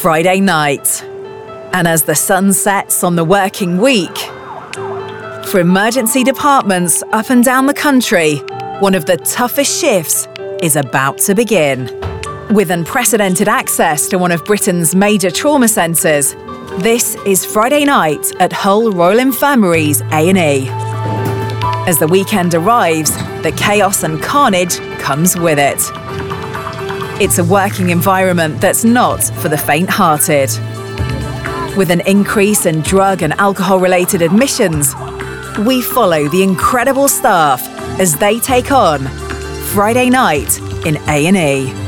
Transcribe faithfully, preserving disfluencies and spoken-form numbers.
Friday night. And as the sun sets on the working week, for emergency departments up and down the country, one of the toughest shifts is about to begin. With unprecedented access to one of Britain's major trauma centres, this is Friday night at Hull Royal Infirmary's A and E. As the weekend arrives, the chaos and carnage comes with it. It's a working environment that's not for the faint-hearted. With an increase in drug and alcohol-related admissions, we follow the incredible staff as they take on Friday night in A and E.